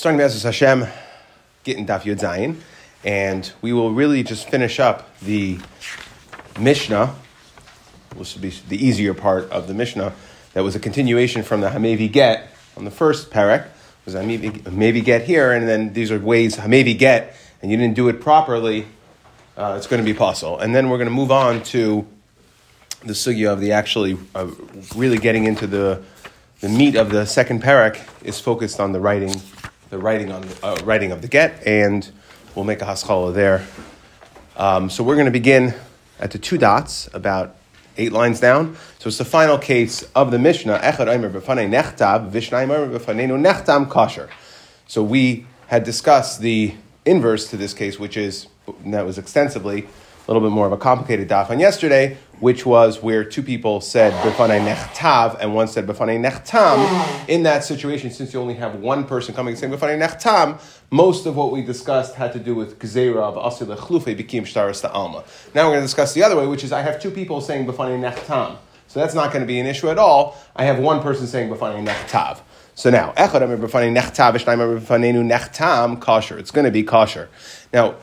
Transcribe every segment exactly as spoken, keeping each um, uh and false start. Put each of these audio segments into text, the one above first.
Starting B'ezras Hashem, getting Daf Yud Zayin, and we will really just finish up the Mishnah, which will be the easier part of the Mishnah, that was a continuation from the Hamevi Get on the first parak. It was Hamevi, Hamevi Get here, and then these are ways Hamevi Get, and you didn't do it properly, uh, it's going to be possible. And then we're going to move on to the sugya of the actually uh, really getting into the the meat of the second parak is focused on the writing, the writing on the, uh, writing of the get, and we'll make a haskalah there. Um, so we're going to begin at the two dots, about eight lines down. So it's the final case of the Mishnah. Echad omer b'fanei nechtav, v'shnayim omer b'faneinu nechtam kasher. So we had discussed the inverse to this case, which is, and that was extensively, a little bit more of a complicated daf on yesterday, which was where two people said b'fanei nechtav and one said b'fanei nechtam. In that situation, since you only have one person coming and saying b'fanei nechtam, most of what we discussed had to do with gzeira of asir lechlufe b'kim shtaris ta'alma. Now we're going to discuss the other way, which is I have two people saying b'fanei nechtam. So that's not going to be an issue at all. I have one person saying b'fanei nechtav. So now, echad omer b'fanei nechtav, v'shnayim omer b'faneinu nechtam kasher. It's going to be kasher. Now,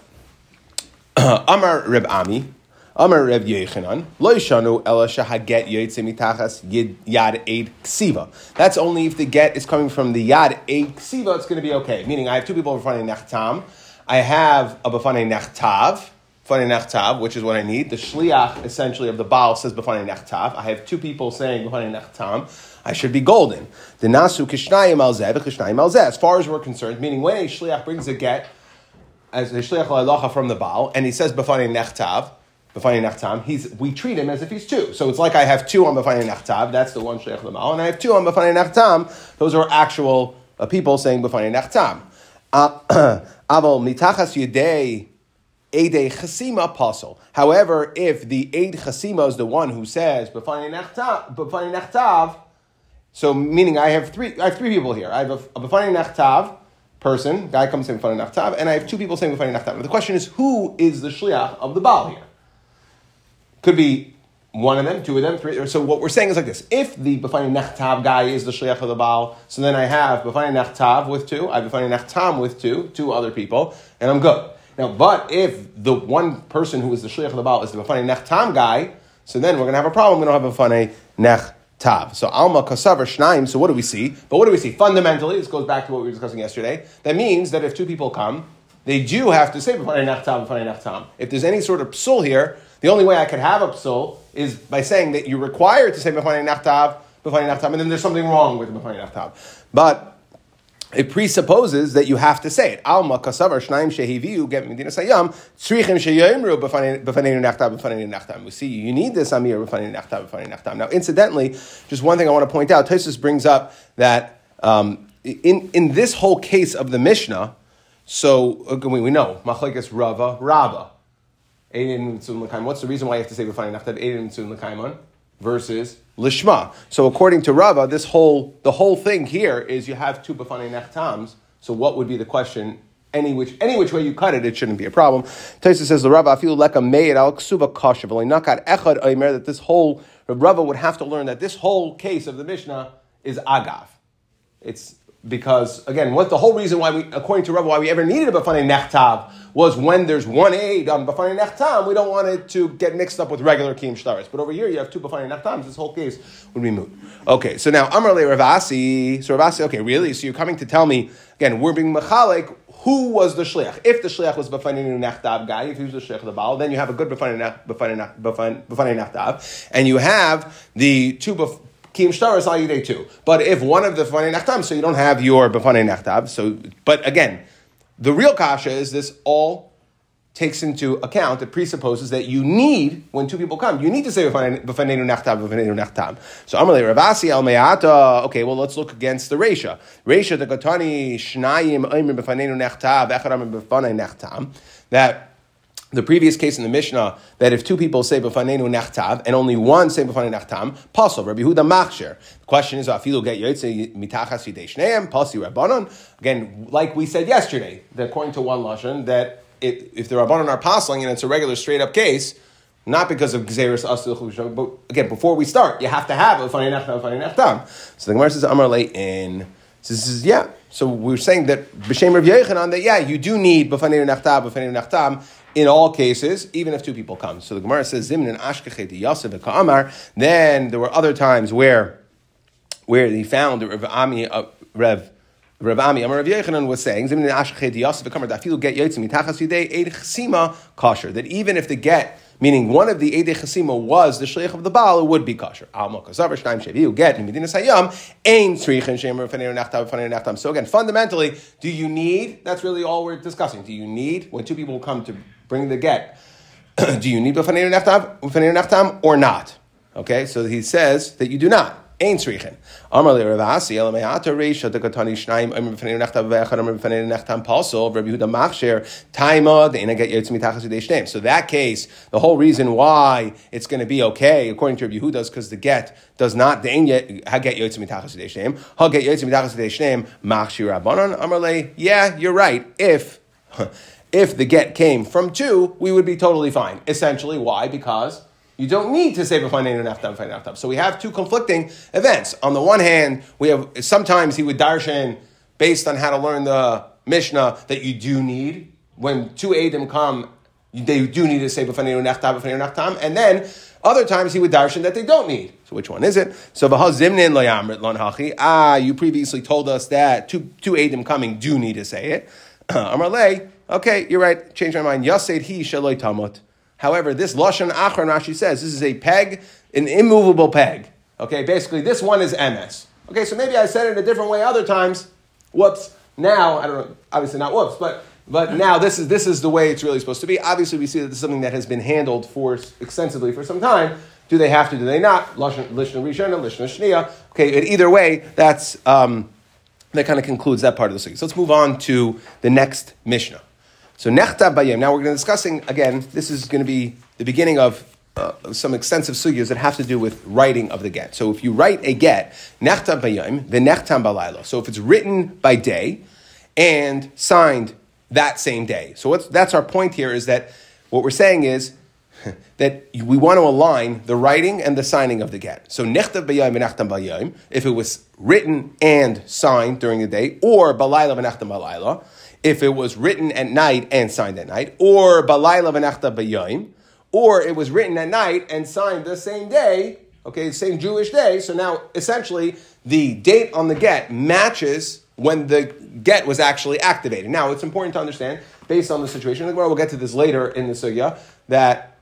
Amar Reb Ami, Amar Reb Yechanan, Lo yishanu ela shehaget yotze mitachas yad eid ksiva. That's only if the get is coming from the yad eid ksiva, it's going to be okay. Meaning, I have two people b'fanei nechtam. I have a b'fanei nechtav, b'fanei nechtav, which is what I need. The shliach, essentially, of the Baal says b'fanei nechtav. I have two people saying b'fanei nechtam. I should be golden. The nasu kishnayim al zeh v'kishnayim al zeh. As far as we're concerned, meaning when a shliach brings a get, as a shliach halacha from the Baal, and he says b'fanei nechtav, b'fanei nechtam, he's we treat him as if he's two. So it's like I have two on b'fanei nechtav, that's the one shliach of the Baal, and I have two on b'fanei nechtam. Those are actual uh, people saying b'fanei nechtam. Aval mitachas yedei eidei chasima pasol. However, if the eid chasima is the one who says b'fanei nechtav, b'fanei nechtav, so meaning I have three, I have three people here. I have a, a b'fanei nechtav person, guy comes saying b'fanei nechtav, and I have two people saying b'fanei nechtav. Now the question is, who is the shliach of the Baal here? Could be one of them, two of them, three. So what we're saying is like this: if the b'fanei nechtav guy is the shliach of the Baal, so then I have b'fanei nechtav with two, I have b'fanei nechtam with two, two other people, and I'm good. Now, but if the one person who is the shliach of the Baal is the b'fanei nechtam guy, so then we're going to have a problem. We don't have a b'fanei nechtam. Tav. So alma kasavar shnaim. So what do we see? But what do we see? Fundamentally, this goes back to what we were discussing yesterday. That means that if two people come, they do have to say b'fanei nechtav, b'fanei nechtam. If there's any sort of psul here, the only way I could have a psul is by saying that you're required to say b'fanei nechtav, b'fanei nechtam, and then there's something wrong with b'fanei nechtav. But it presupposes that you have to say it. Alma kasavar shnaim shehiviu get medina sayam tzrichim sheyomru b'faneinu nechtav b'faneinu nechtam. We see you need this amir b'faneinu nechtav b'faneinu nechtam. Now, incidentally, just one thing I want to point out. Tosfos brings up that um, in in this whole case of the Mishnah, so uh, we, we know machlekes Rava Rabba. What's the reason why you have to say b'faneinu nechtav eidin mitzun l'kaimon versus lishma? So according to Rava, this whole the whole thing here is you have two b'fanei nechtams. So what would be the question? Any which any which way you cut it, it shouldn't be a problem. Tosfos says the Rava afilu leka meir al ksuba kasher v'lo nakat echad omer, that this whole Rava would have to learn that this whole case of the Mishnah is agav. It's because again, what the whole reason why we, according to Rava, why we ever needed a b'fanei nechtav was when there's one aid on b'fanei nechtam, we don't want it to get mixed up with regular kiyum shtaris. But over here, you have two b'fanei nechtams. This whole case would be moot. Okay, so now Amar le Ravasi. So Ravasi, okay, really? So you're coming to tell me again? We're being mechalek. Who was the shliach? If the shliach was b'fanei nechtav guy, if he was the shliach of the Baal, then you have a good b'fanei nechtav, and you have the two b'fanei Kiyum shtaris al yidei too. But if one of the b'fanei nechtam, so you don't have your b'fanei nechtav. So, but again, the real kasha is this all takes into account, it presupposes that you need, when two people come, you need to say b'faneinu nechtav, b'faneinu nechtam. So Amalei Ravasi al me'ata. Okay, well let's look against the Reisha. Reisha the Gatani shnayim omer b'faneinu nechtav, echad omer b'fanei nechtam. That the previous case in the Mishnah, that if two people say b'faneinu nechtav and only one say b'fanei nechtam, pasol Rabbi Yehuda machsher. The question is, afilu get yotze mitachas yidei shneim, pasi rabbanon. Again, like we said yesterday, that according to one lashon, that it, if the rabbanon are pasling and it's a regular straight up case, not because of gzeirus asul, but again, before we start, you have to have b'fanei nechtav, b'fanei nechtam. So the Gemara says, Amar le'in. So this is yeah. So we're saying that b'shem Rav Yochanan that yeah, you do need b'fanei nachtam, b'fanei nachtam in all cases, even if two people come. So the Gemara says zimnin ashkechei Yosef v'ka'amar. Then there were other times where where he found that Rav Ami uh, Rev. Rav Ami Amar Rav Yochanan was saying zimnin ashkechei Yosef v'ka'amar dafilu get yotzim mitachas yudei eid chesima kosher. That even if the get, meaning one of the Eidei Chesima was the Shliach of the Baal, it would be kosher. So again, fundamentally, do you need, that's really all we're discussing, do you need, when two people come to bring the get, do you need B'fanei Nachtam or not? Okay, so he says that you do not. Ein tzrichen. Amar le Rav Asi, el me'ata reisha dekatani shnayim amar b'fanei nechtam v'echad amar b'fanei nechtam pasol Rabbi Yehuda machsher taima de'ina get yotz mitachas yudei shneim. So that case, the whole reason why it's going to be okay according to Rabbi Yehuda is because the get does not de'in ha get yotz mitachas yudei shneim ha get yotz mitachas yudei shneim machshir rabbanon. Amar le, yeah, you're right. If if the get came from two, we would be totally fine. Essentially, why? Because you don't need to say b'fanei nachtam, b'fanei nachtam. So we have two conflicting events. On the one hand, we have sometimes he would darshan based on how to learn the Mishnah that you do need when two Eidim come, they do need to say b'fanei nachtam, b'fanei nachtam, and then other times he would darshan that they don't need. So which one is it? So v'haz zimnin lo yamrit lon hachi. Ah, you previously told us that two two Eidim coming do need to say it. Amar le, okay, you're right. Change my mind. Yaseid he shaloi tamot. However, this Lashon Achron, Rashi says, this is a peg, an immovable peg. Okay, basically, this one is M S. Okay, so maybe I said it a different way other times. Whoops. Now, I don't know, obviously not whoops, but but now this is this is the way it's really supposed to be. Obviously, we see that this is something that has been handled for extensively for some time. Do they have to, do they not? Lashon Lishna Rishona, Lishna Shniya. Okay, either way, that's, um, that kind of concludes that part of the sugi. So let's move on to the next Mishnah. So nechtav bayim. Now we're going to be discussing again. This is going to be the beginning of uh, some extensive sugyas that have to do with writing of the get. So if you write a get, nechtav bayim, the nechtam balaylo. So if it's written by day and signed that same day. So what's, that's our point here is that what we're saying is that we want to align the writing and the signing of the get. So nechtav bayim and nechtam bayim. If it was written and signed during the day, or balayla and nechtam balayla. If it was written at night and signed at night, or balayla v'nachta b'yom, or it was written at night and signed the same day, okay, the same Jewish day. So now, essentially, the date on the get matches when the get was actually activated. Now, it's important to understand, based on the situation, we'll get to this later in the sugya, that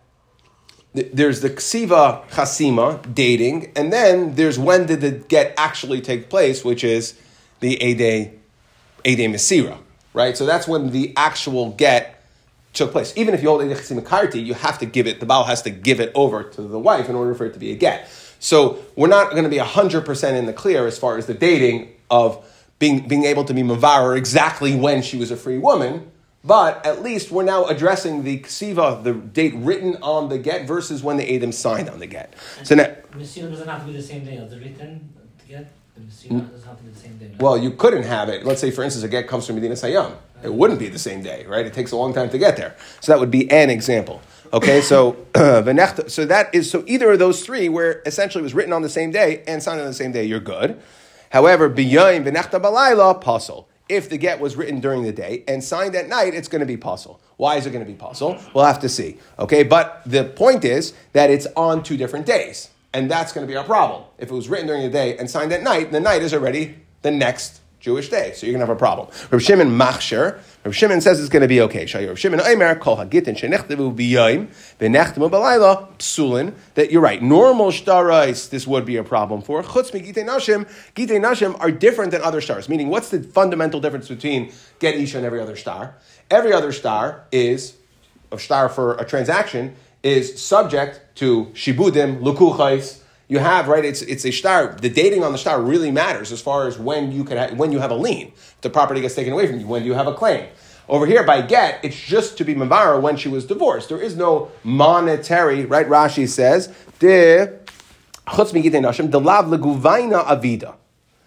there's the ksiva chasima, dating, and then there's when did the get actually take place, which is the Eidei, Eidei Mesira. Right, so that's when the actual get took place. Even if you hold Eidei Chesima Karti, you have to give it, the Baal has to give it over to the wife in order for it to be a get. So we're not going to be one hundred percent in the clear as far as the dating of being, being able to be Mavar exactly when she was a free woman, but at least we're now addressing the Ksiva, the date written on the get versus when the Eidim signed on the get. So now, Mesira doesn't have to be the same day as the written get. Doesn't have to be the same day. Well, you couldn't have it. Let's say, for instance, a get comes from Medina Sayyam. It wouldn't be the same day, right? It takes a long time to get there. So that would be an example. Okay, so uh, so that is so either of those three, where essentially it was written on the same day and signed on the same day, you're good. However, b'yayim v'nechta balayla pasul. If the get was written during the day and signed at night, it's going to be pasul. Why is it going to be pasul? We'll have to see. Okay, but the point is that it's on two different days. And that's going to be our problem. If it was written during the day and signed at night, the night is already the next Jewish day. So you're going to have a problem. Rav Shimon machsher. Rav Shimon says it's going to be okay. Rav Shimon omer kol hagitin shenechtavu b'yayim v'nechtamu b'layla psulin. That you're right. Normal shtarais, this would be a problem for. Chutz mi gitei nashim. Gitei nashim are different than other stars. Meaning, what's the fundamental difference between get isha and every other star? Every other star is a star for a transaction is subject to shibudim, lukuchais. You have, right, it's it's a star. The dating on the star really matters as far as when you can ha- when you have a lien. If the property gets taken away from you, when you have a claim. Over here, by get, it's just to be mavara when she was divorced. There is no monetary, right? Rashi says, de chutz migitei nashim, de lav leguvayna avida.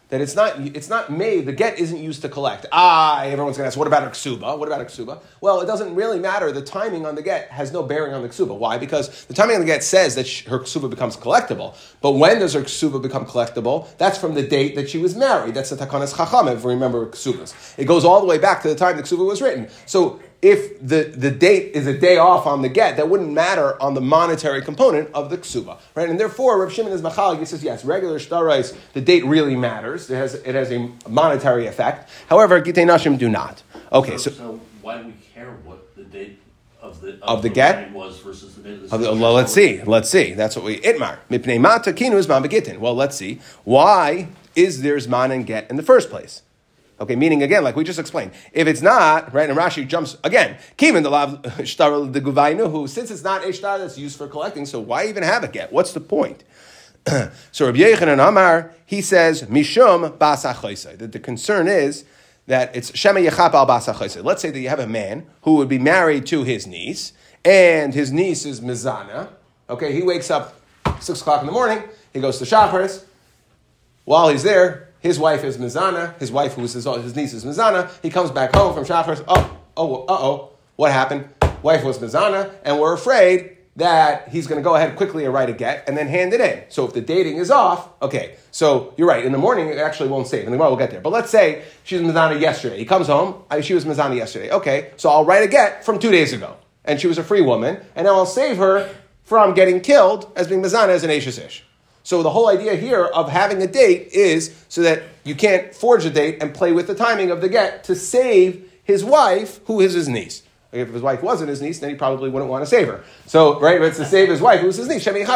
that it's not it's not made, the get isn't used to collect. Ah, everyone's going to ask, what about a ksuba? What about a ksuba? Well, it doesn't really matter. The timing on the get has no bearing on the ksuba. Why? Because the timing on the get says that she, her ksuba becomes collectible. But when does her ksuba become collectible? That's from the date that she was married. That's the takanas chacham, if we remember ksubas. It goes all the way back to the time the ksuba was written. So if the, the date is a day off on the get, that wouldn't matter on the monetary component of the ksuba, right? And therefore, Rav Shimon is machalik. He says, yes, regular shtarais, the date really matters. It has it has a monetary effect. However, gitei nashim do not. Okay, so, so, so why do we care what the date of the of, of the, the get wedding was versus the date of the of the, well, let's see. Let's see. That's what we itmar mipnei mata kinu zman begitin. Well, let's see. Why is there zman and get in the first place? Okay, meaning again, like we just explained, if it's not, right, and Rashi jumps again, Kivin the lav shtar the guvainu, who since it's not a shtar that's used for collecting, so why even have a get? What's the point? So Rabbi Yechanan Amar, he says, Mishum basa choisei, that the concern is that it's Shema Yechap al basa choisei. Let's say that you have a man who would be married to his niece, and his niece is Mizana. Okay, he wakes up six o'clock in the morning, he goes to Shacharis. While he's there, his wife is Mizana. His wife, who is his, his niece, is Mizana. He comes back home from Shacharis. Oh, oh, uh-oh. What happened? Wife was Mizana, and we're afraid that he's going to go ahead quickly and write a get and then hand it in. So if the dating is off, okay, so you're right. In the morning, it actually won't save. In the morning, we'll get there. But let's say she's Mizana yesterday. He comes home. I, she was Mizana yesterday. Okay, so I'll write a get from two days ago. And she was a free woman. And now I'll save her from getting killed as being Mizana as an Eishes Ish. So the whole idea here of having a date is so that you can't forge a date and play with the timing of the get to save his wife, who is his niece. If his wife wasn't his niece, then he probably wouldn't want to save her. So, right, it's to save his wife, who's his niece. Okay?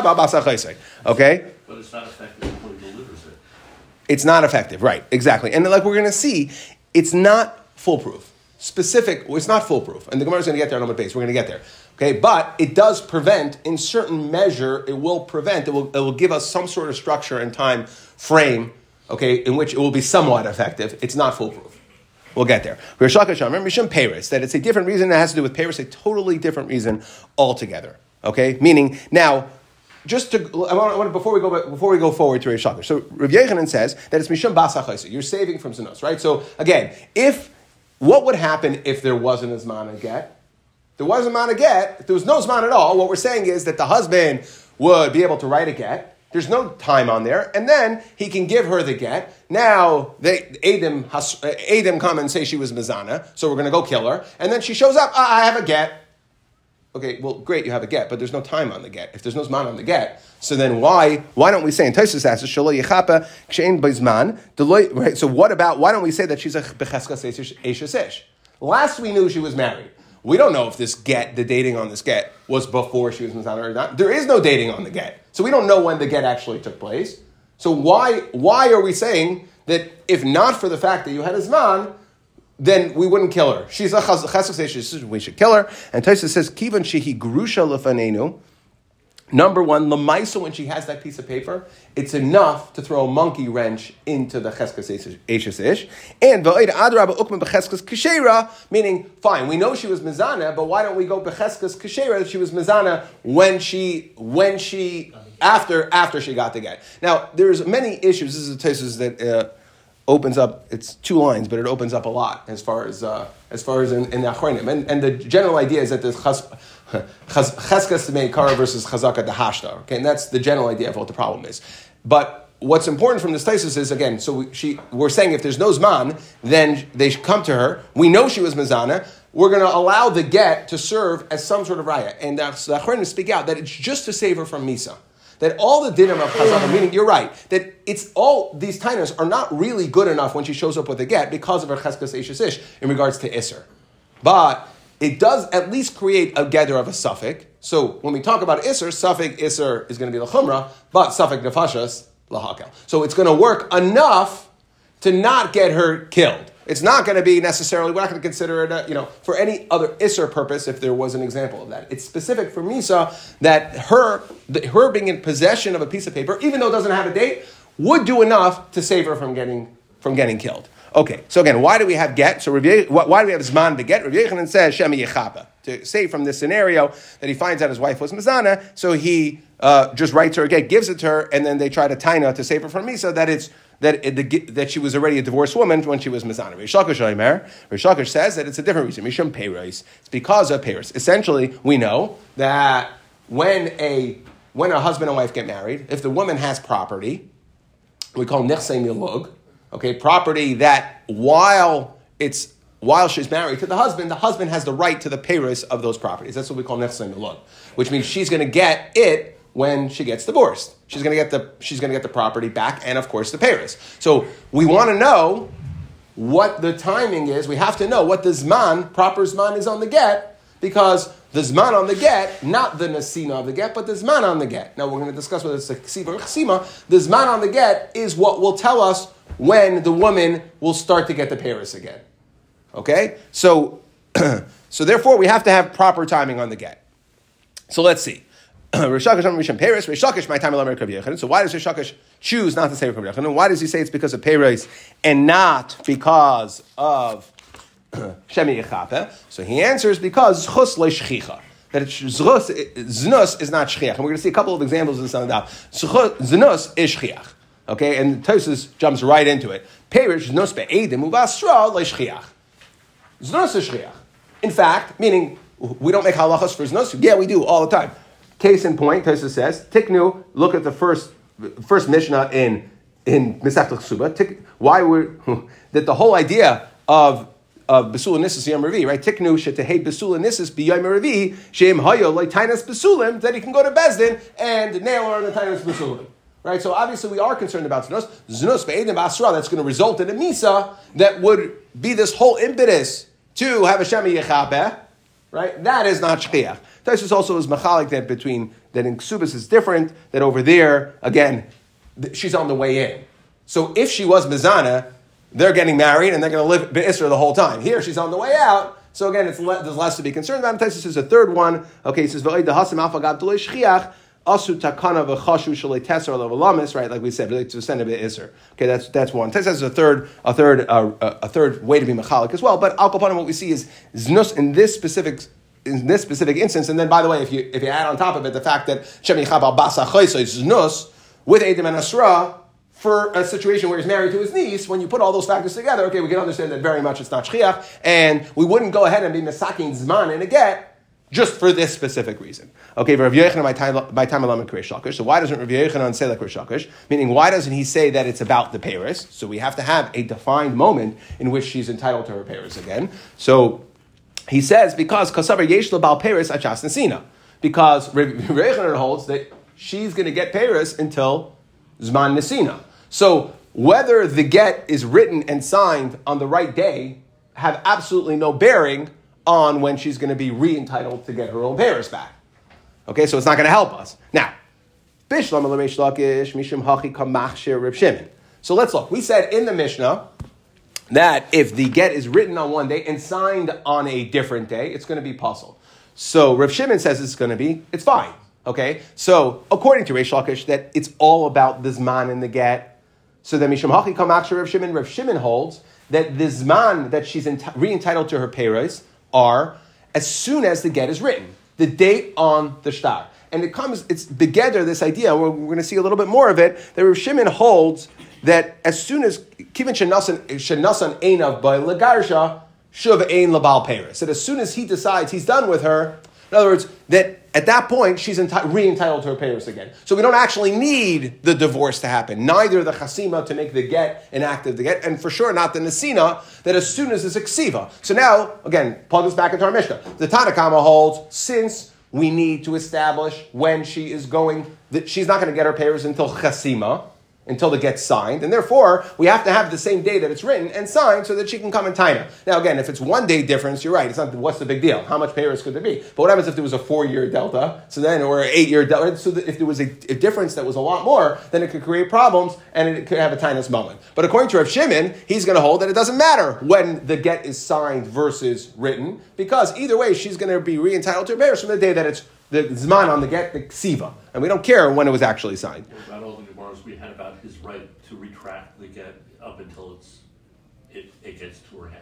But it's not effective until he delivers it. It's not effective, right, exactly. And like we're going to see, it's not foolproof. Specific, well, it's not foolproof. And the Gemara is going to get there on a base. We're going to get there. Okay, but it does prevent, in certain measure, it will prevent, it will, it will give us some sort of structure and time frame, okay, in which it will be somewhat effective. It's not foolproof. We'll get there. Remember, Mishum Paris, that it's a different reason that has to do with Paris, a totally different reason altogether. Okay, meaning, now, just to, I want, I want before we go before we go forward to Reish Lakish. So Rav Yechanan says that it's Mishum Basa Chaysa. You're saving from Zinos, right? So again, if, what would happen if there wasn't a Zman get? There wasn't a Zman get, if there was no Zman at all, what we're saying is that the husband would be able to write a get. There's no time on there, and then he can give her the get. Now, they Adam, Adam come and say she was Mizana, so we're going to go kill her. And then she shows up, ah, I have a get. Okay, well, great, you have a get, but there's no time on the get. If there's no Zman on the get, so then why why don't we say, in Tosfos asks, Shelo Yechapa Kshein B'Zman, right? So what about, why don't we say that she's a Becheskas Eishes Ish? Last we knew she was married. We don't know if this get, the dating on this get, was before she was Mizana or not. There is no dating on the get. So we don't know when the get actually took place. So why why are we saying that if not for the fact that you had a Zman, then we wouldn't kill her? She's a cheskas, we should kill her. And Tosfos says, Kivan shehi grusha lefanenu. Number one, Lamaisa, when she has that piece of paper, it's enough to throw a monkey wrench into the cheskas eishes ish. And v'oid adraba ukma b'cheskas kishera, meaning, fine, we know she was mizana, but why don't we go b'cheskas kishera that she was mizana when she, when she, after, after she got the get. Now, there's many issues. This is a Tosfos that uh, opens up, it's two lines, but it opens up a lot as far as, uh, as far as in, in the Achronim. And, and the general idea is that there's chas, Cheskas Meikara versus Chazaka Dehashta. Okay, and that's the general idea of what the problem is. But what's important from this thesis is, again, so we, she, we're saying if there's no Zman, then they should come to her. We know she was Mizana. We're going to allow the get to serve as some sort of raya. And the Achronim speak out that it's just to save her from Misa. That all the dinim of Chazaka, meaning you're right, that it's all, these tainas are not really good enough when she shows up with a get because of her Cheskas Eishes Ish in regards to Isser. But it does at least create a gather of a suffix. So when we talk about Isser, suffix Isser is going to be l'chumra, but suffix nefashas lahakel. So it's going to work enough to not get her killed. It's not going to be necessarily, we're not going to consider it, a, you know, for any other Isser purpose if there was an example of that. It's specific for Misa that her, the, her being in possession of a piece of paper, even though it doesn't have a date, would do enough to save her from getting, from getting killed. Okay, so again, why do we have get? So Rav, why do we have Zman to get? Rav Yechanan says, Shemi Yechapa, to save from this scenario that he finds out his wife was Mizana, so he uh, just writes her a get, gives it to her, and then they try to taina to save her from Misa, that it's that it, the, that she was already a divorced woman when she was mizana. Reish Lakish Omer, Reish Lakish says that it's a different reason. Mishum peiros. It's because of peiros. Essentially, we know that when a when a husband and wife get married, if the woman has property, we call nichsei milug, okay, property that while it's while she's married to the husband, the husband has the right to the peiros of those properties. That's what we call nichsei milug, which means she's going to get it when she gets divorced. She's going to get the she's going to get the property back, and of course the peiros. So we want to know what the timing is. We have to know what the zman, proper zman, is on the get, because the zman on the get, not the nesina of the get, but the zman on the get. Now we're going to discuss whether it's a ksiva or chsima. The zman on the get is what will tell us when the woman will start to get the peiros again. Okay? So, so therefore we have to have proper timing on the get. So let's see. Reish Lakish Mishum peiros. Reish Lakish my time Rabbi Yochanan. So why does Reish Lakish choose not to say Rabbi Yochanan? Why does he say it's because of peiros and not because of Shemi Yechape? So he answers because zchus leishchicha, that zchus znus is not shchiach, and we're going to see a couple of examples of this on the daf. Znus is shchiach, okay, and Tosfos jumps right into it. Peiros znus be'edim uvasra leishchiach. Znus is shchiach. In fact, meaning we don't make halachas for znus. Yeah, we do all the time. Case in point, Tosfos says, Tiknu. Look at the first first Mishnah in in Masechta Ksuba. Why were that the whole idea of of Besula Nisus Yom Revi, right? Tiknu shetehei Besula Nisus b'Yom Revi sheim hayo like tainas Besulim, that he can go to Bezdin and nail her on the tainas Besulim, right? So obviously we are concerned about znus. Znus be'edim b'asra, that's going to result in a misa that would be this whole impetus to have a shemi yechape, right? That is not shchiach. Tosfos also is machalik that between that in Ksubas is different. That over there again, th- she's on the way in. So if she was mizana, they're getting married and they're going to live be'isra the whole time. Here she's on the way out. So again, it's le- there's less to be concerned about. Tosfos is a third one. Okay, he says v'oid dehasam alpha gab d'lei shchiach asu takana v'chashu shalei teser lovalamis. Right, like we said, to send a be'isra. Okay, that's that's one. Tosfos is a third a third uh, a third way to be machalik as well. But al kapanim, what we see is znus in this specific. In this specific instance, and then by the way, if you if you add on top of it the fact that Shemi Chabal Basa Chayso is Nus with Edom and Asra for a situation where he's married to his niece, when you put all those factors together, okay, we can understand that very much it's not Shchiach, and we wouldn't go ahead and be Mesaking Zman in a get just for this specific reason. Okay, Rav Yochanan by time Alam and Reish Lakish. So why doesn't Rav Yochanan say like Reish Lakish? Meaning, why doesn't he say that it's about the peiros? So we have to have a defined moment in which she's entitled to her peiros again. So he says, because Kasavar Yesh Bal Peiros Achas Nesina. Because Rav Yochanan holds that she's going to get peiros until Zman Nesina. So whether the get is written and signed on the right day have absolutely no bearing on when she's going to be re-entitled to get her own peiros back. Okay, so it's not going to help us. Now, Bishlam Reish Lakish Mishum Hachi Kamachshir Reb Shimon. So let's look. We said in the Mishnah that if the get is written on one day and signed on a different day, it's going to be puzzle. So Rav Shimon says it's going to be, it's fine. Okay? So according to Reish Lakish, that it's all about the zman and the get. So then Mishum Hachi Kamachshir Rav Shimon, Rav Shimon holds that the zman that she's enti- re-entitled to her peiros are as soon as the get is written, the date on the shtar. And it comes, it's begeder, this idea, we're, we're going to see a little bit more of it, that Rav Shimon holds that as soon as Kivin shenasan einav by legarsha shuv ein labal peiros, that as soon as he decides he's done with her, in other words, that at that point she's enti- re-entitled to her peiros again. So we don't actually need the divorce to happen, neither the chasima to make the get an act of the get, and for sure not the nesina, that as soon as it's a ksiva. So now, again, plug this back into our Mishnah. The Tanakama holds, since we need to establish when she is going, that she's not going to get her peiros until chasima, until the get's signed, and therefore we have to have the same day that it's written and signed so that she can come in taina. Now again, if it's one day difference, you're right. It's not what's the big deal. How much peiros could there be? But what happens if there was a four year delta? So then, or an eight year delta. So that if there was a, a difference that was a lot more, then it could create problems and it could have a tainus moment. But according to Rav Shimon, he's going to hold that it doesn't matter when the get is signed versus written, because either way she's going to be re-entitled to her peiros from the day that it's the zman on the get, the ksiva, and we don't care when it was actually signed. What about all the Gemaras we had about his right to retract the get up until it's it, it gets to her hands?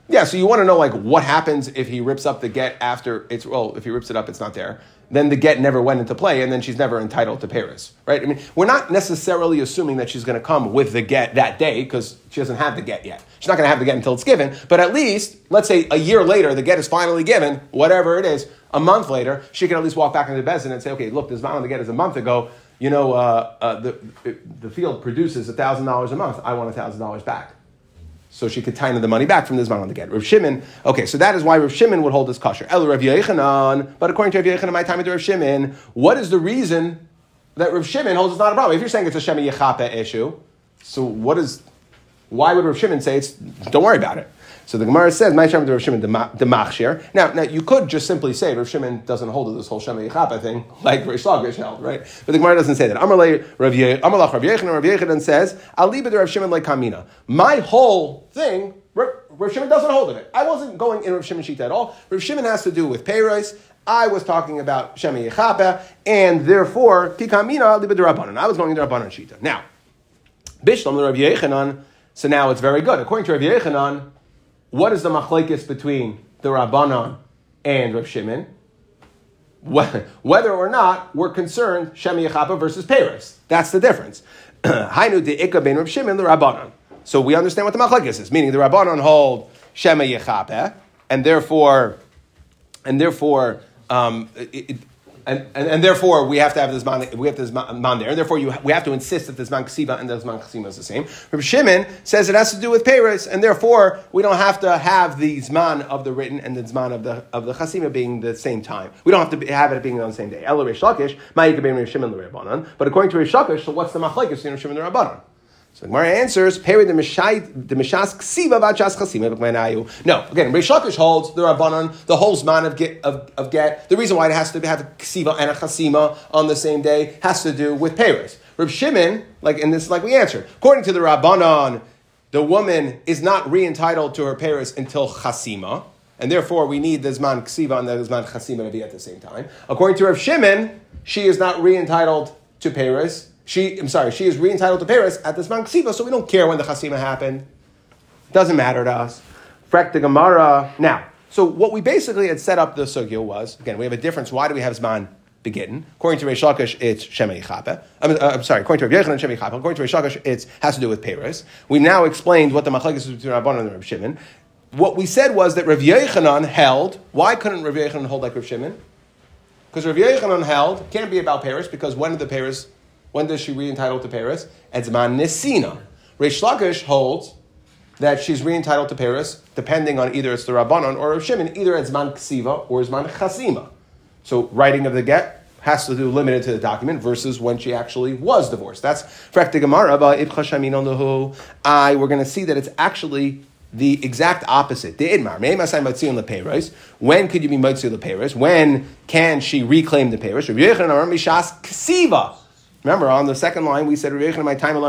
Yeah, so you want to know like what happens if he rips up the get after it's, well, if he rips it up, it's not there. Then the get never went into play, and then she's never entitled to Paris, right? I mean, we're not necessarily assuming that she's going to come with the get that day because she doesn't have the get yet. She's not going to have the get until it's given, but at least, let's say a year later, the get is finally given, whatever it is, a month later, she can at least walk back into the bezin and say, okay, look, this amount of the get is a month ago. You know, uh, uh, the, the field produces one thousand dollars a month. I want one thousand dollars back. So she could tiny the money back from this man on the get. Rav Shimon, okay, so that is why Rav Shimon would hold this kosher. El Rav Yechanan, but according to Rav Yechanan, my time with Rav Shimon, what is the reason that Rav Shimon holds it's not a problem? If you're saying it's a Shema Yechape issue, so what is, why would Rav Shimon say it's, don't worry about it? So the Gemara says, my time with Rav Shimon, the machshir. Now, now, you could just simply say Rav Shimon doesn't hold to this whole Shema Yechape thing, like Rish Lakish held, right? But the Gemara doesn't say that. Amalei Rav Amalach Rav Yechanan, Rav Yechanan says, Ali b'der Rav Shimon like Kamina. My whole thing, Rav Shimon doesn't hold of it. I wasn't going in Rav Shimon Shita at all. Rav Shimon has to do with Peiros. I was talking about Shema Yechape, and therefore, Kikamina li b'der Rabbanan. I was going into Rabbanan Shita. Now, Bishlam Rav Yechanan, so now it's very good. According to Rav Yechanan, what is the machlekes between the Rabbanan and Rav Shimon? Whether or not we're concerned Shema Yechape versus Peiros. That's the difference. Hainu de'ika ben Rav Shimon the Rabbanan. So we understand what the machlekes is, meaning the Rabbanan hold Shema Yechape, and therefore, and therefore, um, it, it, and, and, and therefore we have to have this man, we have this man there, and therefore you, we have to insist that this man ksiva and this man chasima is the same. Rabbi Shimon says it has to do with Peiros, and therefore we don't have to have the zman of the written and the zman of the of the chasima being the same time. We don't have to be, have it being on the same day. El Rish Lakish, ma'ika ben Rav Shimon l'Rabbanan. But according to Rish Lakish, so what's the machlekes between Rav Shimon and the Rabbanan? So the Gemara answers, Peri the Mishas Ksiva Vachas Chasima B'Kmenayu. No, again, Rish Lakish holds the Rabbanan, the whole zman of get, of, of get. The reason why it has to have a Ksiva and a Chasima on the same day has to do with Peiros. Reb Shimon, like in this, like we answered, according to the Rabbanan, the woman is not re-entitled to her Peiros until Chasima, and therefore we need the zman Ksiva and the zman Chasima to be at the same time. According to Reb Shimon, she is not re-entitled to Peiros. She, I'm sorry, she is re-entitled to Peiros at this man ksiva, so we don't care when the chasima happened. Doesn't matter to us. Frek the Gemara. Now, so what we basically had set up the sugya was, again, we have a difference. Why do we have zman begitten? According to Reish Lakish, it's Shema Yechape. I'm, uh, I'm sorry, according to Rav Yechanan, Shema Yechape. According to Reish Lakish, it has to do with Peiros. We now explained what the machlekes is between Rabbanan and Rav Shimon. What we said was that Rav Yechanan held, why couldn't Rav Yechanan hold like Rav Shimon? Because Rav Yechanan held, can't be about Peiros, because when did the Peiros, when does she re-entitled to Peiros? At Zman Nesina. Reish Lakish holds that she's re-entitled to Peiros, depending on either it's the Rabbanon or Rav Shimon, either at Zman Ksiva or Zman Chasima. So writing of the get has to do limited to the document versus when she actually was divorced. That's Frek the Gemara about Ibcha Shamin on the Hu. I, we're going to see that it's actually the exact opposite. When could you be Moitzi Lepeiros? When can she reclaim the Peiros? Rav Yechanan Amar Mishas Ksiva. Remember, on the second line, we said, my time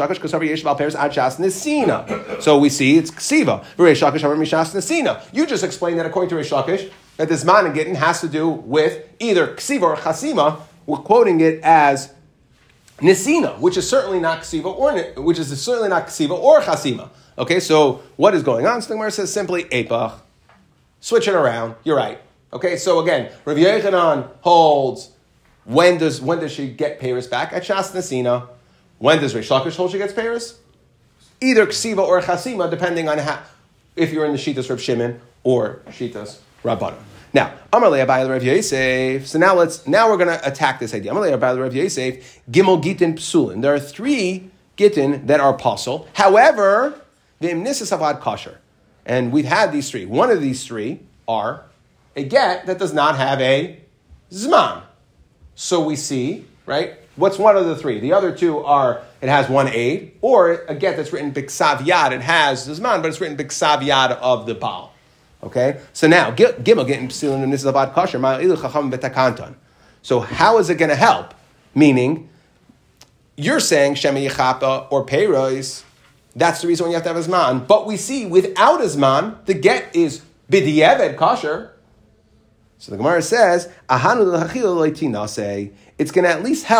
so we see it's ksiva. You just explained that according to Reish Lakish, that this man and gittin has to do with either ksiva or chasima. We're quoting it as nisina, which is certainly not ksiva or which is certainly not ksiva or chasima. Okay, so what is going on? So the Gemara says simply epach. Switch it around. You're right. Okay, so again, Rav Yechanan holds. When does when does she get Peiros back? At Shas Nesina. When does Reish Lakish hold she gets Peiros? Either Ksiva or Chasima, depending on how, if you're in the Shitas Rav Shimon or Shitas Rabbanan. Now, Amar le Abai Rav Yosef. So now let's now we're going to attack this idea. Amar le Abai Rav Yosef. Gimel Gitin Psulin. There are three Gitin that are pasul. However, the Imnisas Avad Kasher. And we've had these three. One of these three are a get that does not have a Zman. So we see, right? What's one of the three? The other two are, it has one aid, or a get that's written Biksav Yad. It has the Zman, but it's written Biksav Yad of the Baal. Okay? So now, Gimel getting Psilin and this is about Kasher, Ma'ilu Chacham Betakantan. So how is it going to help? Meaning, you're saying Shema Yechape or Peiros, that's the reason why you have to have a Zman. But we see, without a Zman, the get is B'di'eved Kasher. So the Gemara says, it's going to at least help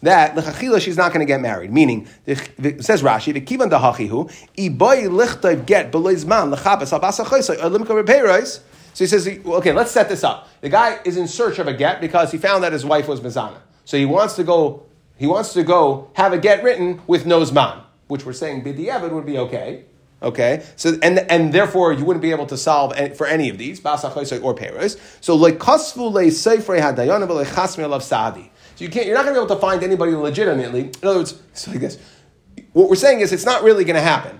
that l'chachila she's not going to get married. Meaning, it says Rashi, v'kivan dahachihu iboy lichtayv get beloizman lechabes albasa choisay olimka repeiros. So he says, okay, let's set this up. The guy is in search of a get because he found that his wife was mizana. So he wants to go. He wants to go have a get written with no zman, which we're saying b'diavad would be okay. Okay, so and and therefore you wouldn't be able to solve any, for any of these basa choisay or peiros. So like kasvu le seifrei hadayana v'le chasmi alav sadi. So you can't. You're not going to be able to find anybody legitimately. In other words, so I guess what we're saying is it's not really going to happen.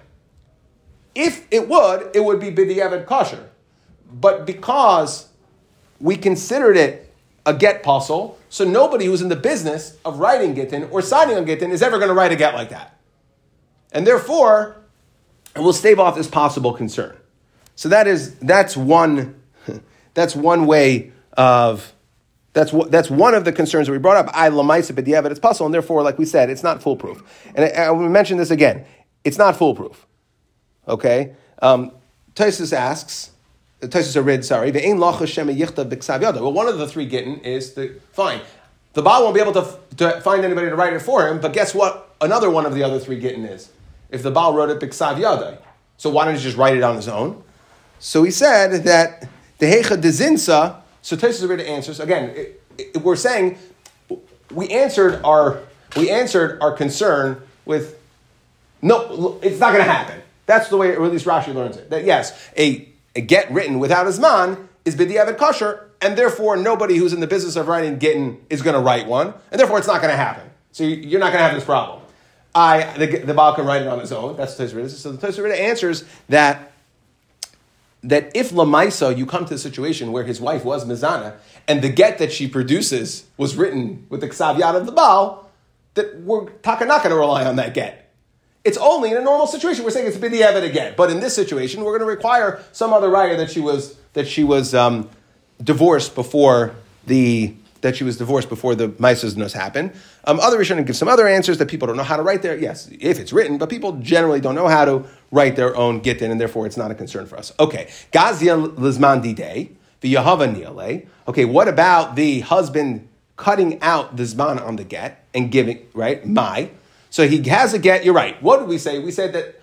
If it would, it would be b'diavad kosher, but because we considered it a get puzzle, so nobody who's in the business of writing gittin or signing on gittin is ever going to write a get like that, and therefore. And we'll stave off this possible concern. So that is that's one that's one way of that's that's one of the concerns that we brought up. I lamaisa b'diavad it's possible, and therefore, like we said, it's not foolproof. And I, I will mention this again: it's not foolproof. Okay, um, Tosfos asks, Tosfos Arid, sorry, ve'ein lacha shema yichtav b'ksav yado. Well, one of the three gittin is the fine. The Baal won't be able to, to find anybody to write it for him, but guess what? Another one of the other three gittin is. If the Baal wrote it b'ksav yadai, so why don't he just write it on his own? So he said that the heicha dezinsa. So Tosfos Arid answers again. It, it, we're saying we answered our we answered our concern with no. It's not going to happen. That's the way, or at least Rashi learns it. That yes, a, a get written without a zman is b'diavad kosher, and therefore nobody who's in the business of writing gittin is going to write one, and therefore it's not going to happen. So you're not going to have this problem. I the, the Baal can write it on his own. That's the Tosfos Arid. So the Tosfos Arid answers that that if lamaisa you come to a situation where his wife was mizana and the get that she produces was written with the ksav yad of the Baal, that we're taka not going to rely on that get. It's only in a normal situation we're saying it's b'diavad again, but in this situation we're going to require some other writer that she was that she was um, divorced before the. that she was divorced before the Maaseh Znos happened. Um, other Rishonim give some other answers that people don't know how to write there. Yes, if it's written, but people generally don't know how to write their own gittin, and therefore it's not a concern for us. Okay, Gazia Lizman Didei, the Yahava Niale. Okay, what about the husband cutting out the Zman on the get and giving, right, my? So he has a get, you're right. What did we say? We said that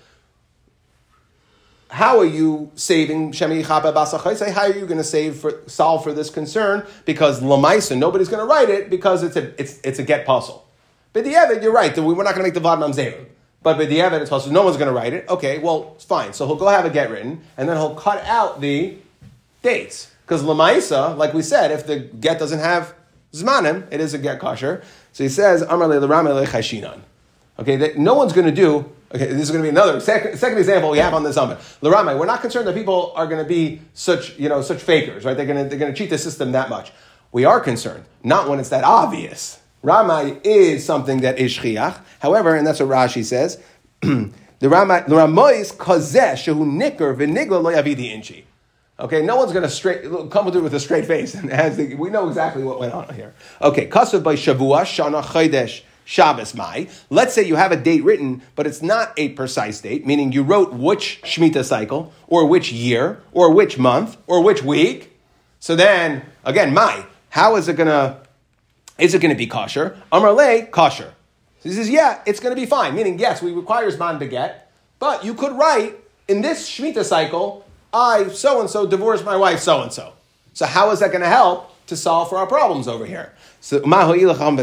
how are you saving Shemi Chapa Basachai? How are you going to save for solve for this concern? Because Lamaisa, nobody's going to write it because it's a it's it's a get puzzle. But the Evid, you're right. We're not going to make the Vad Mamzer. But by the Evid, it's puzzle. No one's going to write it. Okay, well, it's fine. So he'll go have a get written, and then he'll cut out the dates. Because Lamaisa, like we said, if the get doesn't have Zmanim, it is a get kosher. So he says, Amar le l'rameh le chashinan. Okay, that no one's going to do. Okay, this is going to be another second, second example we have on this Amud. L'rameh, we're not concerned that people are going to be such, you know, such fakers, right? They're going to they're going to cheat the system that much. We are concerned, not when it's that obvious. Ramai is something that is shchiach. However, and that's what Rashi says, the Ramai is kazeh shehu nicker v'nigla lo yavidi inchi. Okay, no one's going to straight come with it with a straight face, and as the, we know exactly what went on here. Okay, kasav by shavua shana chaydesh. Shabbos Mai. Let's say you have a date written, but it's not a precise date, meaning you wrote which Shemitah cycle, or which year, or which month, or which week. So then, again, Mai, how is it gonna, is it gonna be kosher? Amar le, kosher. So he says, yeah, it's gonna be fine, meaning, yes, we require Zman beget, but you could write, in this Shemitah cycle, I, so-and-so, divorced my wife, so-and-so. So how is that gonna help to solve for our problems over here? So, you know what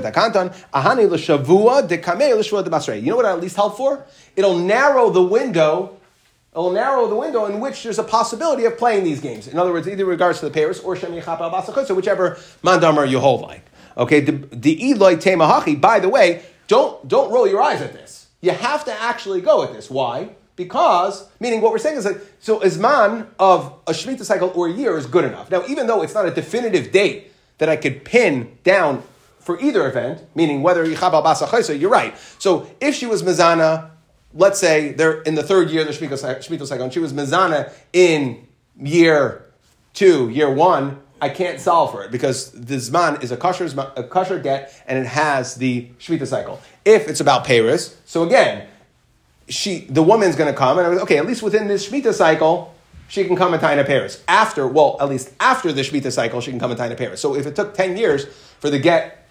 it'll at least help for? It'll narrow the window. It'll narrow the window in which there's a possibility of playing these games. In other words, either in regards to the Paris or Shemi Chapa Basachos, whichever mandamar you hold like. Okay, the Eloi Temahachi. By the way, don't don't roll your eyes at this. You have to actually go at this. Why? Because, meaning what we're saying is that, so Izman of a Shemitah cycle or a year is good enough. Now, even though it's not a definitive date that I could pin down for either event, meaning whether Yichabal Basa Chaysa, you're right. So if she was Mizana, let's say they're in the third year of the Shemitah cycle, and she was Mizana in year two, year one, I can't solve for it because the Zman is a kosher, a kosher get and it has the Shemitah cycle. If it's about Paris, so again, she the woman's going to come and I was, okay, at least within this Shemitah cycle, she can come and tie in a Paris. After, well, at least after the Shemitah cycle, she can come and tie in a Paris. So if it took ten years for the get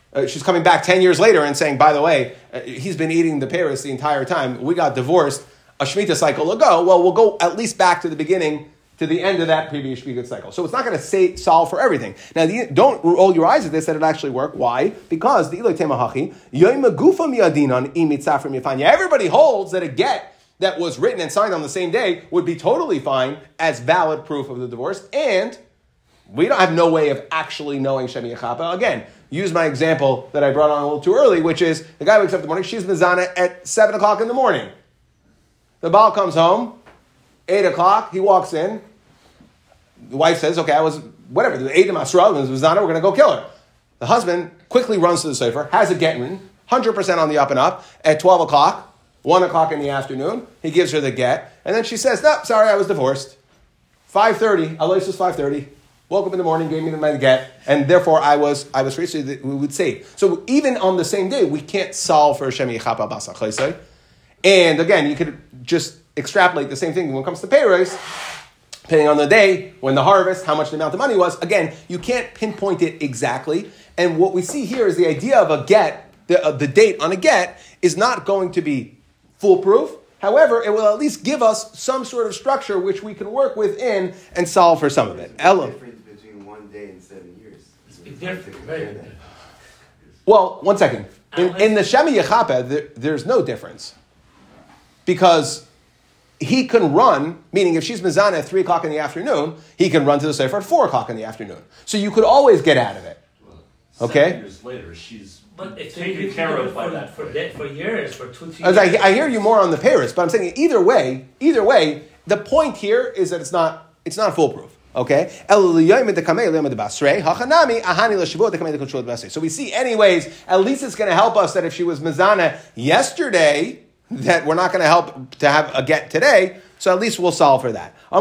uh, she's coming back ten years later and saying, by the way, uh, he's been eating the Paris the entire time. We got divorced a Shemitah cycle ago. Well, we'll go at least back to the beginning, to the end of that previous Shemitah cycle. So it's not going to say solve for everything. Now, the, don't roll your eyes at this, that it actually worked. Why? Because the Ilay Temahachi, Yoima Gufa Miadinan Imitzafrim Yafanya. Everybody holds that a get that was written and signed on the same day would be totally fine as valid proof of the divorce. And we don't have no way of actually knowing Shemi Yechapa. Again, use my example that I brought on a little too early, which is the guy wakes up in the morning, she's Mizana at seven o'clock in the morning. The Baal comes home, eight o'clock, he walks in. The wife says, okay, I was, whatever, the eight of Masra, Mizana, we're going to go kill her. The husband quickly runs to the sefer, has a get written, one hundred percent on the up and up, at twelve o'clock, one o'clock in the afternoon, he gives her the get, and then she says, no, sorry, I was divorced. five thirty, Alois was five thirty, woke up in the morning, gave me my get, and therefore I was I was free, so that we would say. So even on the same day, we can't solve for Shemi Yechapa Basa Chaysai. And again, you could just extrapolate the same thing when it comes to payros, depending on the day, when the harvest, how much the amount of money was. Again, you can't pinpoint it exactly. And what we see here is the idea of a get, the, uh, the date on a get, is not going to be foolproof. However, it will at least give us some sort of structure which we can work within and solve for some of it. There's a difference between one day and seven years. It's big difference, very big difference. Well, one second. In, in the Shemi Yechapa, there, there's no difference. Because he can run, meaning if she's Mizana at three o'clock in the afternoon, he can run to the Sefer at four o'clock in the afternoon. So you could always get out of it. Well, okay? Seven years later, she's But if taken you care of by for, that for, point. de- for years, for two, three As years. I, I hear you more on the Paris, but I'm saying either way, either way, the point here is that it's not it's not foolproof. Okay? So we see anyways, at least it's going to help us that if she was Mizana yesterday, that we're not going to help to have a get today, so at least we'll solve for that. So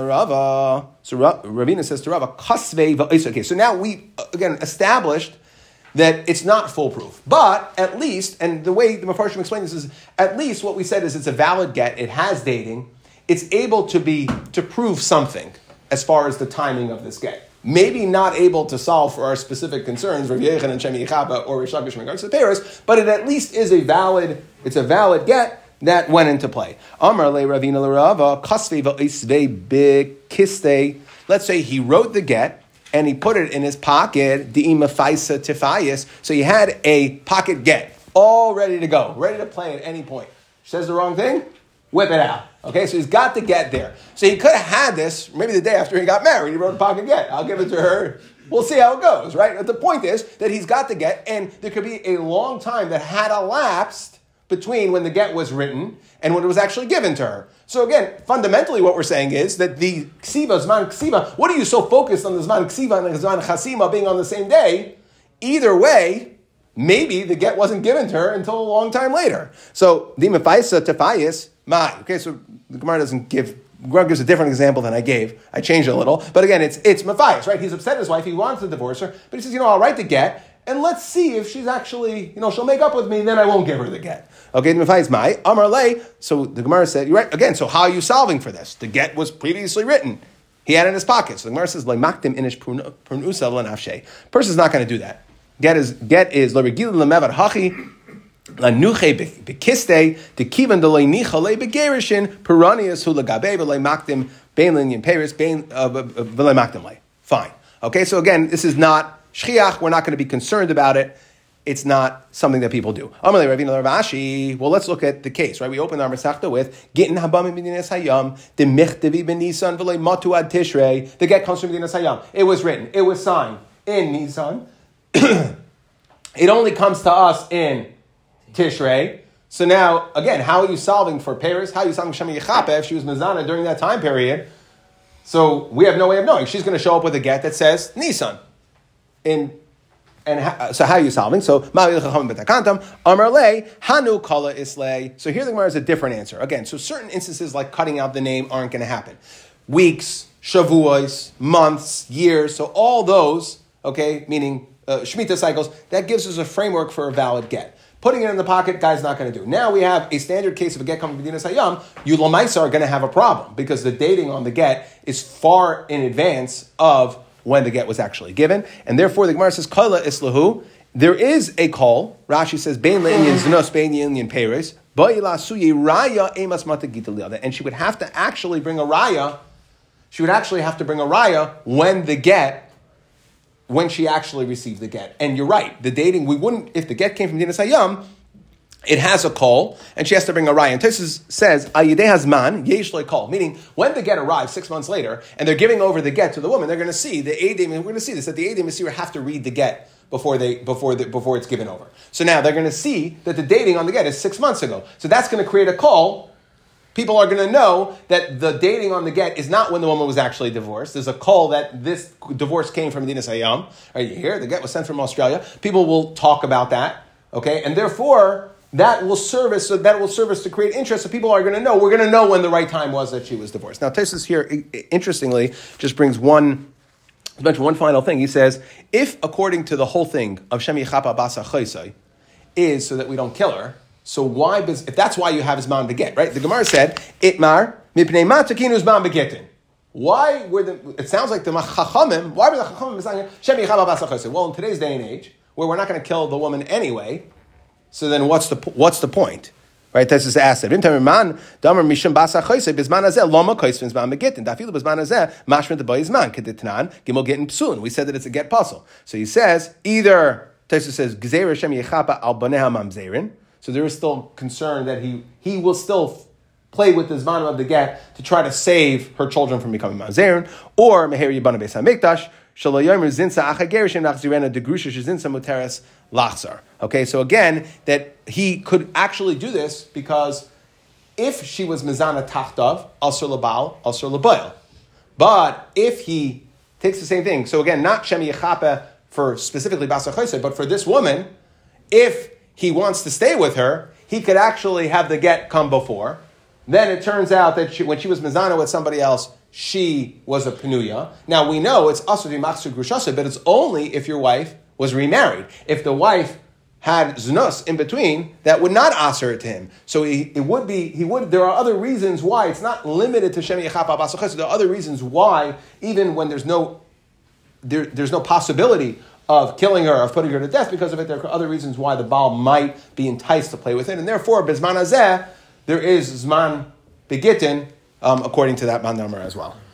Ravina says to Rava, okay, so now we, again, established that it's not foolproof. But at least, and the way the Mefarshim explained this is, at least what we said is it's a valid get, it has dating, it's able to be, to prove something as far as the timing of this get. Maybe not able to solve for our specific concerns, Rav Yechon and Shemi Yechapa or Rish Lakish in regards to Paris, but it at least is a valid, it's a valid get that went into play. Amar le Ravina l'Rava, kasvei v'isvei b'kistei. Let's say he wrote the get, and he put it in his pocket, di'ima faisa tifayis, so he had a pocket get, all ready to go, ready to play at any point. She says the wrong thing, whip it out. Okay, so he's got the get there. So he could have had this, maybe the day after he got married, he wrote a pocket get. I'll give it to her. We'll see how it goes, right? But the point is that he's got the get, and there could be a long time that had elapsed between when the get was written and when it was actually given to her. So again, fundamentally what we're saying is that the ksiva, zman ksiva, what are you so focused on the zman ksiva and the zman chasima being on the same day? Either way, maybe the get wasn't given to her until a long time later. So, the mefaisa tefayis, my. Okay, so the Gemara doesn't give, Gemara gives a different example than I gave. I changed it a little. But again, it's it's mefaisa, right? He's upset at his wife, he wants to divorce her, but he says, you know, I'll write the get, and let's see if she's actually, you know, she'll make up with me, then I won't give her the get. Okay, the mefaisa, my. Amar le, so the Gemara said, you're right, again, so how are you solving for this? The get was previously written. He had it in his pocket. So the Gemara says, "Lemaktim inish prunusa l'nafshe." Person's not going to do that. Get is get is l'regil l'mevad hachi lanuche bekiste dekivan delay nicha le begerishin peranius hu lagabe v'le maktim bein linyan peris bein v'le maktim le. Fine. Okay, so again, this is not shchiach. We're not going to be concerned about it. It's not something that people do. Amalei Ravina Ravashi. Well, let's look at the case, right? We open our Masechta with Gittin Habam Medinas Hayam, the Michtavi Ben Nisan V'le Matu Ad Tishrei. The get comes from Medinas Hayam. It was written. It was signed in Nisan. It only comes to us in Tishrei. So now, again, how are you solving for Paris? How are you solving Shemi Yechapa if she was Mizana during that time period? So we have no way of knowing. She's going to show up with a get that says Nisan. In And ha- so how are you solving? So Amar le Hanu Kala Islay. So here the Gemara is a different answer. Again, so certain instances like cutting out the name aren't going to happen. Weeks, Shavuos, months, years. So all those, okay, meaning uh, Shemitah cycles, that gives us a framework for a valid get. Putting it in the pocket, guy's not going to do. Now we have a standard case of a get coming from Medinas Hayam. You Lamaisa are going to have a problem because the dating on the get is far in advance of when the get was actually given. And therefore the Gemara says, Kala Islahu, there is a call. Rashi says, Bein le'inyan znos, bein le'inyan peres, ba'ila suye raya emas mata gita li'ada. And she would have to actually bring a raya, she would actually have to bring a raya when the get, when she actually received the get. And you're right, the dating, we wouldn't, if the get came from Dinas Hayam, it has a call, and she has to bring a raya. And Tosfos says, Ayidei hazman, yesh lo call. Meaning, when the get arrives six months later, and they're giving over the get to the woman, they're going to see, the Eidim, we're going to see this, that the Eidim Masira have to read the get before they before the, before it's given over. So now they're going to see that the dating on the get is six months ago. So that's going to create a call. People are going to know that the dating on the get is not when the woman was actually divorced. There's a call that this divorce came from Dinas Hayam. Are you here? The get was sent from Australia. People will talk about that, okay? And therefore, that will service, so that will serve us to create interest, so people are going to know, we're going to know when the right time was that she was divorced. Now, Tosfos here, interestingly, just brings one, mention one final thing. He says, if according to the whole thing of Shem Yichapa Basa Chaysai is so that we don't kill her, so why, if that's why you have his man beget, right? The Gemara said, Itmar, mipnei ma takinus man begetin. Why were the, it sounds like the Chachamim, why were the Chachamim saying, Shem Yichapa Basa Chaysai? Well, in today's day and age, where we're not going to kill the woman anyway, so then what's the what's the point? Right? This is asked. We said that it's a get puzzle. So he says, either Tosfos says, so there is still concern that he he will still play with the zman of the get to try to save her children from becoming mamzerin, or meher yibana beis hamikdash. Okay, so again, that he could actually do this because if she was mizana tachtav, asur labal, asur labayil. But if he takes the same thing, so again, not shem yechape for specifically basa chosed, but for this woman, if he wants to stay with her, he could actually have the get come before. Then it turns out that she, when she was mizana with somebody else, she was a penuya. Now we know it's asur v'machzur grushasa, but it's only if your wife was remarried. If the wife had znus in between, that would not asur it to him. So he, it would be, he would, there are other reasons why, it's not limited to Shem Yechapa Basachas, there are other reasons why, even when there's no, there, there's no possibility of killing her, of putting her to death because of it, there are other reasons why the Baal might be enticed to play with it, and therefore, Bizman Hazeh, there is Zman Begitin, um, according to that man number as well.